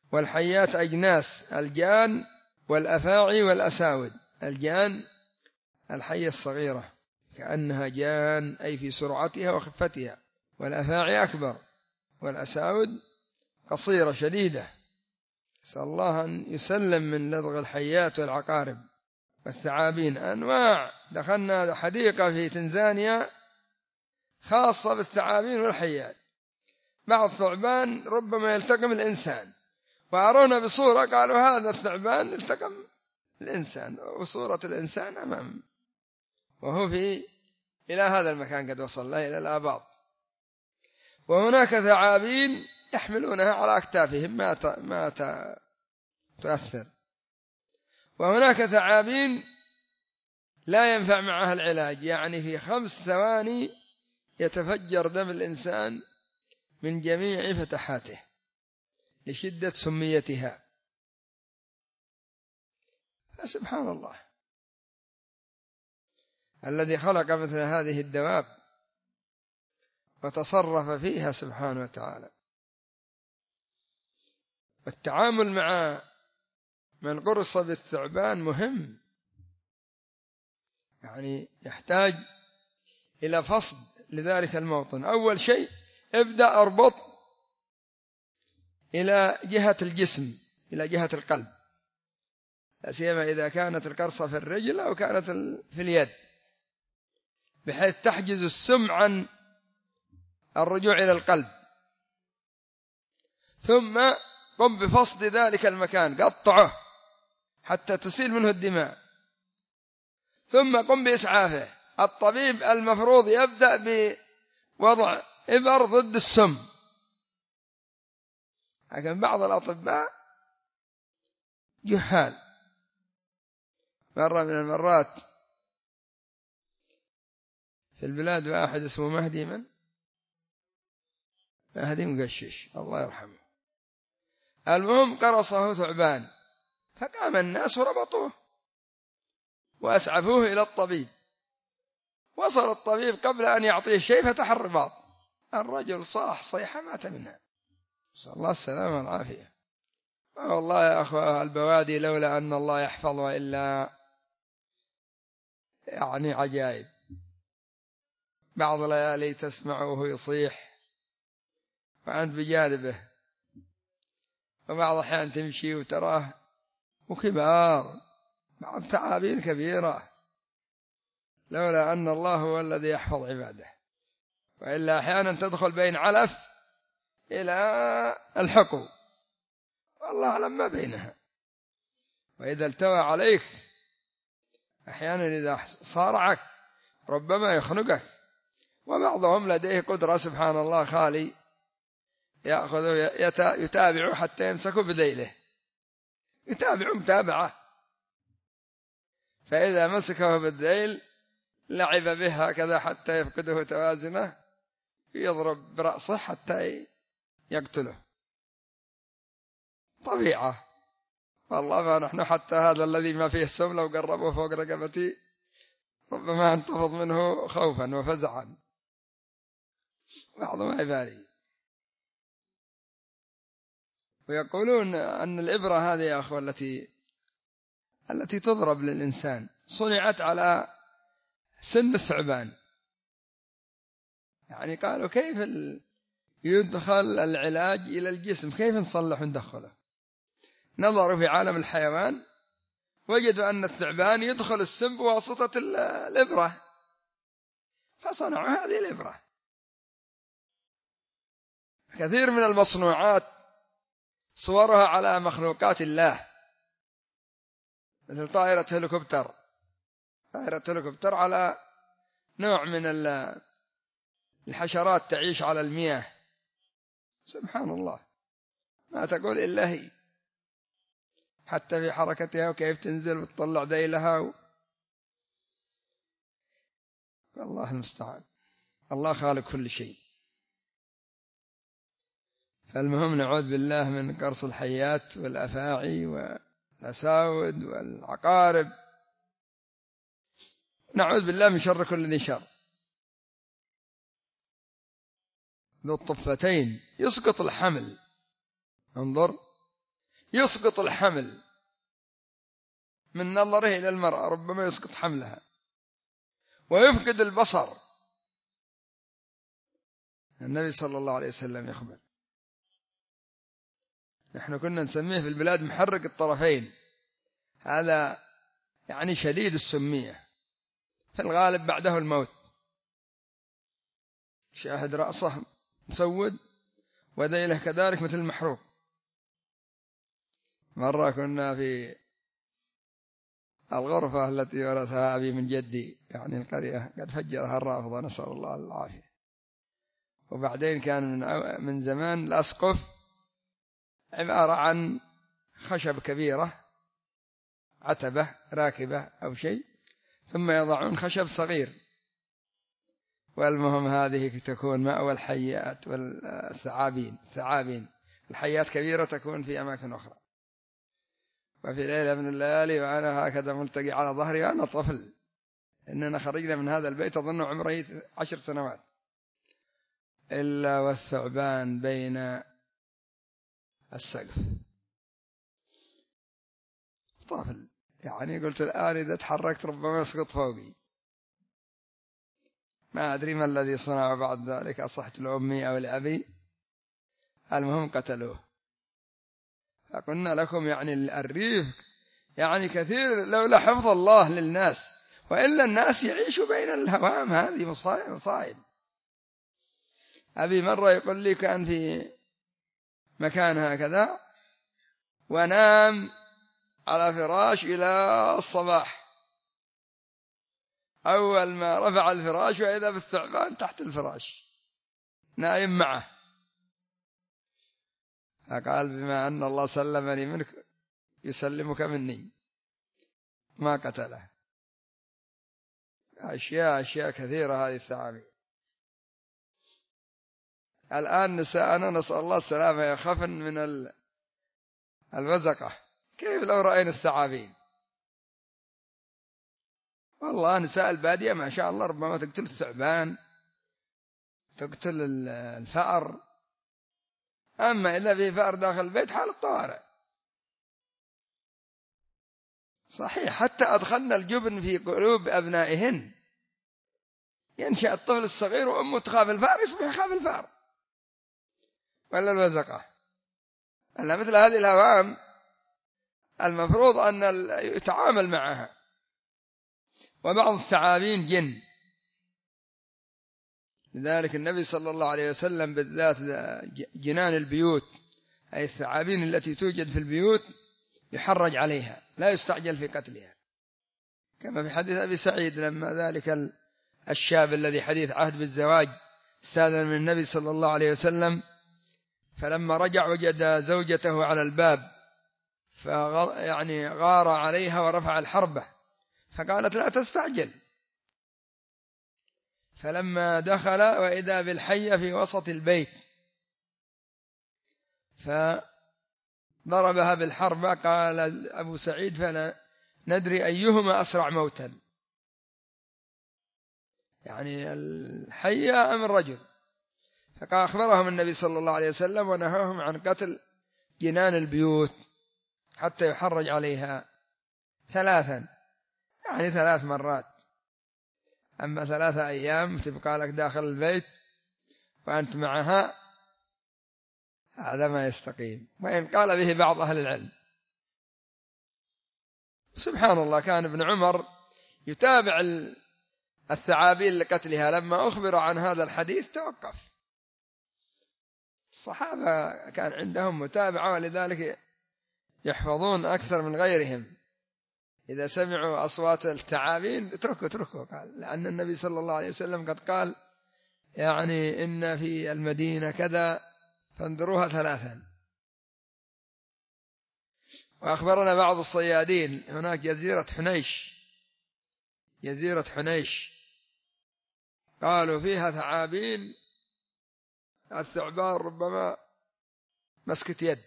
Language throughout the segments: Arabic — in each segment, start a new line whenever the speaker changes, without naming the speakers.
والحيات أجناس: الجان والأفاعي والأساود. الجان الحية الصغيرة كأنها جان أي في سرعتها وخفتها، والأفاعي أكبر، والأساود قصيرة شديدة. نسأل الله أن يسلم من لدغ الحيات والعقارب والثعابين. أنواع، دخلنا حديقة في تنزانيا خاصة بالثعابين والحيات. بعض ثعبان ربما يلتقم الإنسان، وأرونا بصورة قالوا هذا الثعبان التقم الإنسان، وصورة الإنسان أمام، وهو إلى هذا المكان قد وصل له إلى الآباط. وهناك ثعابين يحملونها على أكتافهم ما تؤثر. وهناك ثعابين لا ينفع معها العلاج، يعني في 5 ثواني يتفجر دم الإنسان من جميع فتحاته لشدة سميتها. فسبحان الله الذي خلق مثل هذه الدواب وتصرف فيها سبحانه وتعالى. والتعامل مع من قرص بالثعبان مهم، يعني يحتاج إلى فصد لذلك الموطن. أول شيء ابدأ اربط إلى جهة الجسم، إلى جهة القلب، لا سيما إذا كانت القرصة في الرجل أو كانت في اليد، بحيث تحجز السم عن الرجوع إلى القلب. ثم قم بفصد ذلك المكان، قطعه حتى تسيل منه الدماء، ثم قم بإسعافه. الطبيب المفروض يبدأ بوضع إبر ضد السم، لكن بعض الأطباء جهال. مرة من المرات في البلاد واحد اسمه مهدي مقشش الله يرحمه، المهم قرصه ثعبان، فقام الناس وربطوه وأسعفوه إلى الطبيب. وصل الطبيب قبل أن يعطيه شيء فتح الرباط، الرجل صاح صيحة مات منها، نسأل الله السلامة والعافية. والله يا أخوة البوادي لولا أن الله يحفظ، وإلا يعني عجائب. بعض الليالي تسمعه يصيح وأنت بجانبه، وبعض الأحيان تمشي وتراه وكبار، بعض تعابين كبيرة، لولا أن الله هو الذي يحفظ عباده، وإلا أحيانا تدخل بين علف إلى الحقو، والله أعلم ما بينها. وإذا التوى عليك أحيانا إذا صارعك ربما يخنقك. وبعضهم لديه قدرة سبحان الله خالي، يأخذ يتابع حتى يمسك بذيله، يتابع متابعة، فإذا مسكه بالذيل لعب به هكذا حتى يفقده توازنه، يضرب برأسه حتى يقتله. طبيعة والله. ما نحن حتى هذا الذي ما فيه السم لو قربه فوق رقبتي ربما انتفض منه خوفا وفزعا، بعض ما يبالي. ويقولون أن الإبرة هذه يا أخوة التي تضرب للإنسان صنعت على سن الثعبان. يعني قالوا كيف يدخل العلاج إلى الجسم، كيف نصلح وندخله؟ نظروا في عالم الحيوان وجدوا أن الثعبان يدخل السم بواسطة الإبرة، فصنعوا هذه الإبرة. كثير من المصنوعات صورها على مخلوقات الله، مثل طائرة هليكوبتر على نوع من الحشرات تعيش على المياه. سبحان الله ما تقول إلا هي، حتى في حركتها وكيف تنزل وتطلع ذيلها الله المستعان. الله خالق كل شيء. فالمهم نعوذ بالله من قرص الحيات والأفاعي والأساود والعقارب، نعوذ بالله من شر كل ذي شر. ذو الطفتين يسقط الحمل، انظر يسقط الحمل من نظره إلى المرأة، ربما يسقط حملها، ويفقد البصر. النبي صلى الله عليه وسلم يخبر. نحن كنا نسميه في البلاد محرك الطرفين، هذا يعني شديد السمية، في الغالب بعده الموت. شاهد رأسه مسود وذيله كذلك مثل المحروق. مرة كنا في الغرفة التي ورثها أبي من جدي، يعني القرية قد فجرها الرافضة، نسأل الله العافية. وبعدين كان من زمان الأسقف عبارة عن خشب كبيرة، عتبة راكبة أو شيء، ثم يضعون خشب صغير، والمهم هذه تكون مأوى الحيات والثعابين. الحيات كبيرة تكون في أماكن أخرى. وفي ليلة من الليالي وأنا هكذا ملتقي على ظهري وأنا طفل، إننا خرجنا من هذا البيت أظن عمري 10 سنوات، إلا والثعبان بين السقف. طفل يعني، قلت الآن إذا تحركت ربما يسقط فوقي. ما أدري ما الذي صنع بعد ذلك، أصحت لأمي أو لأبي، المهم قتلوه. فقلنا لكم يعني الريف يعني كثير لولا حفظ الله للناس، وإلا الناس يعيشوا بين الهوام، هذه مصائب. أبي مرة يقول لي كان في مكان هكذا ونام على فراش إلى الصباح، أول ما رفع الفراش وإذا بالثعبان تحت الفراش نايم معه، فقال بما أن الله سلمني منك يسلمك مني، ما قتله. أشياء كثيرة هذه الثعابين. الآن نساءنا نسأل الله السلامة يخافن من الوزقة، كيف لو رأينا الثعابين؟ والله نساء البادية ما شاء الله ربما تقتل الثعبان، تقتل الفأر، أما إلا في فأر داخل البيت حال الطوارئ. صحيح، حتى أدخلنا الجبن في قلوب أبنائهن، ينشأ الطفل الصغير وأمه تخاف الفأر يصبح يخاف الفأر ولا الوزقة. ألا مثل هذه الهوام المفروض أن يتعامل معها. وبعض الثعابين جن، لذلك النبي صلى الله عليه وسلم بالذات جنان البيوت، أي الثعابين التي توجد في البيوت يحرج عليها، لا يستعجل في قتلها، كما في حديث أبي سعيد لما ذلك الشاب الذي حديث عهد بالزواج استأذن من النبي صلى الله عليه وسلم، فلما رجع وجد زوجته على الباب، يعني غار عليها ورفع الحربة، فقالت لا تستعجل. فلما دخل وإذا بالحية في وسط البيت فضربها بالحربة، قال أبو سعيد فلا ندري أيهما أسرع موتا، يعني الحية أم الرجل. فقال أخبرهم النبي صلى الله عليه وسلم ونهاهم عن قتل جنان البيوت حتى يحرج عليها 3، يعني 3 مرات. أما 3 أيام تبقى لك داخل البيت وأنت معها، هذا ما يستقيم، وإن قال به بعض أهل العلم. سبحان الله، كان ابن عمر يتابع الثعابين لقتلها، لما أخبر عن هذا الحديث توقف. الصحابة كان عندهم متابعة، ولذلك يحفظون أكثر من غيرهم. إذا سمعوا أصوات الثعابين اتركوا قال، لأن النبي صلى الله عليه وسلم قد قال يعني إن في المدينة كذا فانظروها 3. وأخبرنا بعض الصيادين هناك جزيرة حنيش قالوا فيها ثعابين، الثعبان ربما مسكت يد.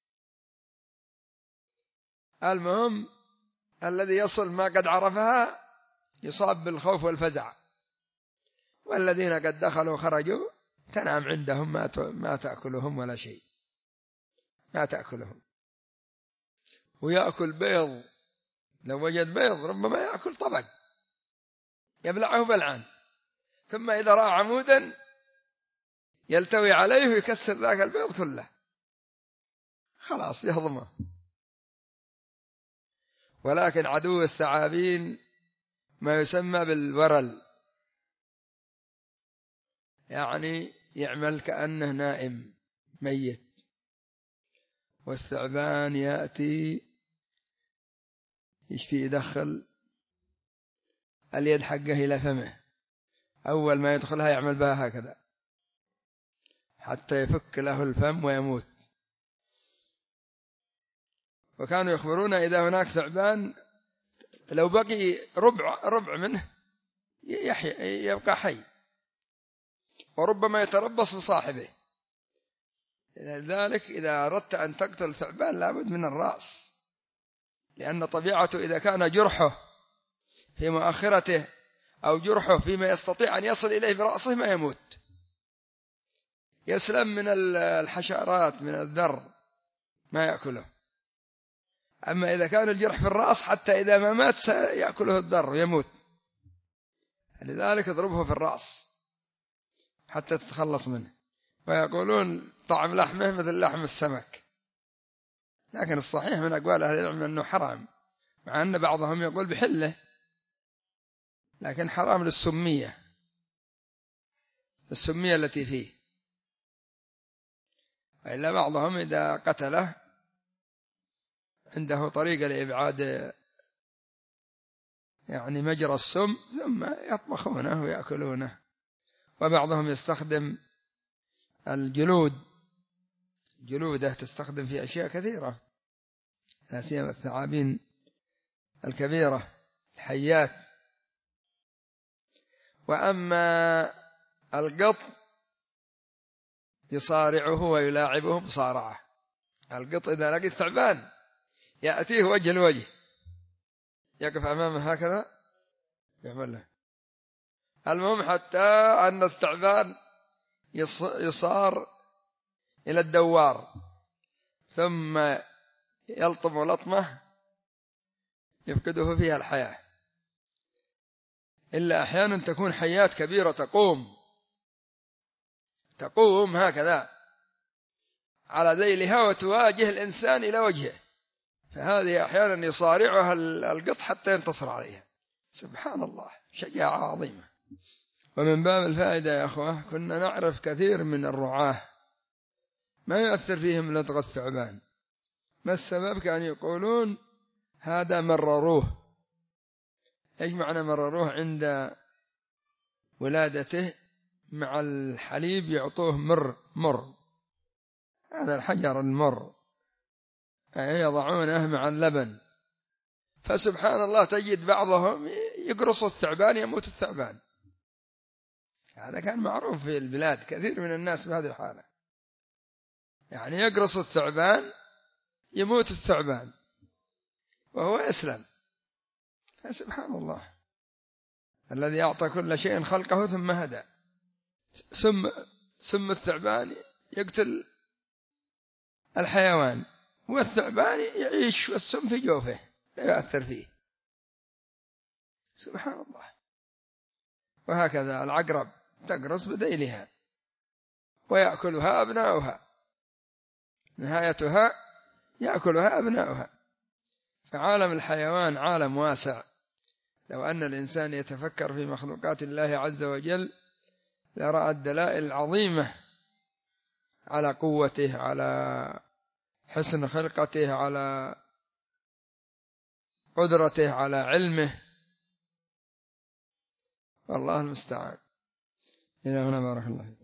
المهم الذي يصل ما قد عرفها يصاب بالخوف والفزع، والذين قد دخلوا خرجوا تنام عندهم، ما تأكلهم ولا شيء، ما تأكلهم. ويأكل بيض، لو وجد بيض ربما يأكل طبق يبلعه بلعا، ثم إذا رأى عمودا يلتوي عليه ويكسر ذاك البيض كله، خلاص يهضمه. ولكن عدو الثعابين ما يسمى بالورل، يعني يعمل كأنه نائم ميت، والثعبان يأتي يشتي يدخل اليد حقه إلى فمه، أول ما يدخلها يعمل بها هكذا حتى يفك له الفم ويموت. وكانوا يخبرون إذا هناك ثعبان لو بقي ربع منه يبقى حي، وربما يتربص بصاحبه. لذلك إذا أردت أن تقتل ثعبان لابد من الرأس، لأن طبيعته إذا كان جرحه في مؤخرته أو جرحه فيما يستطيع أن يصل إليه برأسه ما يموت، يسلم من الحشرات من الذر ما يأكله. أما إذا كان الجرح في الرأس حتى إذا ما مات سيأكله الذر ويموت، لذلك اضربه في الرأس حتى تتخلص منه. ويقولون طعم لحمه مثل لحم السمك، لكن الصحيح من أقوال أهل العلم أنه حرام، مع أن بعضهم يقول بحله، لكن حرام للسمية التي فيه. وإلا بعضهم إذا قتله عنده طريقة لإبعاد يعني مجرى السم ثم يطبخونه ويأكلونه. وبعضهم يستخدم جلوده تستخدم في أشياء كثيرة، لا سيما الثعابين الكبيرة الحيات. وأما القط يصارعه ويلاعبه مصارعة. القط إذا لقي الثعبان يأتيه وجه لوجه، يقف أمامه هكذا يعمل له. المهم حتى أن الثعبان يصار إلى الدوار ثم يلطم لطمه يفقده فيها الحياة، إلا أحيانا تكون حيات كبيرة تقوم هكذا على ذيلها وتواجه الإنسان إلى وجهه، فهذه أحيانا يصارعها القط حتى ينتصر عليها. سبحان الله، شجاعة عظيمة. ومن باب الفائدة يا أخوة، كنا نعرف كثير من الرعاة ما يؤثر فيهم لدغ الثعبان. ما السبب؟ كانوا يقولون هذا مرروه. إيش معنى مرروه؟ عند ولادته مع الحليب يعطوه مر، هذا الحجر المر يضعونه مع اللبن، فسبحان الله تجد بعضهم يقرص الثعبان يموت الثعبان. هذا كان معروف في البلاد، كثير من الناس بهذه الحالة، يعني يقرص الثعبان يموت الثعبان وهو يسلم. سبحان الله الذي أعطى كل شيء خلقه ثم هدى. سم الثعبان يقتل الحيوان، والثعبان يعيش والسم في جوفه لا يؤثر فيه. سبحان الله. وهكذا العقرب تقرص بذيلها ويأكلها أبناؤها، نهايتها يأكلها أبناؤها. فعالم الحيوان عالم واسع، لو أن الإنسان يتفكر في مخلوقات الله عز وجل لرأى الدلائل العظيمة على قوته، على حسن خلقته، على قدرته، على علمه، والله المستعان. إلى هنا بارك الله.